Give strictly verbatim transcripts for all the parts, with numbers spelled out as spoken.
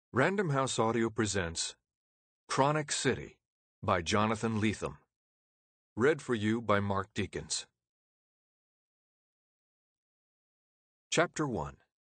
Random House Audio presents Chronic City by Jonathan Lethem. Read for you by Mark Deakins. Chapter one.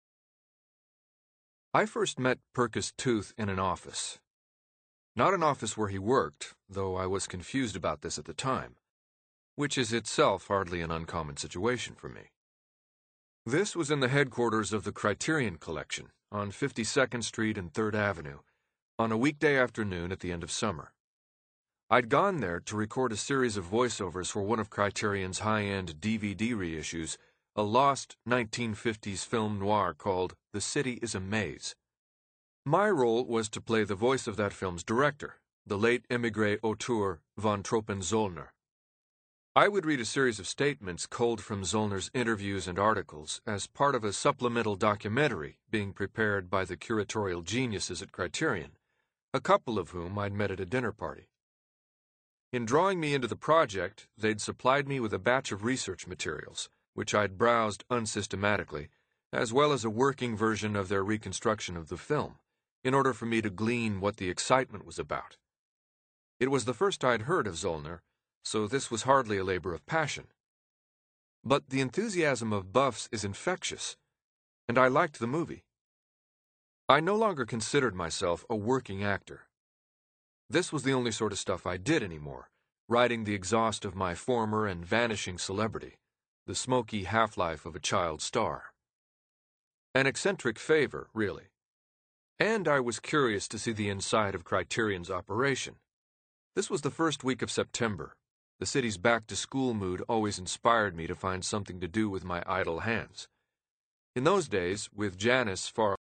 I first met Purkis Tooth in an office. Not an office where he worked, though I was confused about this at the time, which is itself hardly an uncommon situation for me. This was in the headquarters of the Criterion Collection, on fifty-second Street and third Avenue, on a weekday afternoon at the end of summer. I'd gone there to record a series of voiceovers for one of Criterion's high-end D V D reissues, a lost nineteen fifties film noir called The City is a Maze. My role was to play the voice of that film's director, the late émigré auteur von Tropen-Zollner. I would read a series of statements culled from Zollner's interviews and articles as part of a supplemental documentary being prepared by the curatorial geniuses at Criterion, a couple of whom I'd met at a dinner party. In drawing me into the project, they'd supplied me with a batch of research materials, which I'd browsed unsystematically, as well as a working version of their reconstruction of the film, in order for me to glean what the excitement was about. It was the first I'd heard of Zollner, so this was hardly a labor of passion. But the enthusiasm of buffs is infectious, and I liked the movie. I no longer considered myself a working actor. This was the only sort of stuff I did anymore, riding the exhaust of my former and vanishing celebrity, the smoky half-life of a child star. An eccentric favor, really. And I was curious to see the inside of Criterion's operation. This was the first week of September. The city's back-to-school mood always inspired me to find something to do with my idle hands. In those days, with Janice far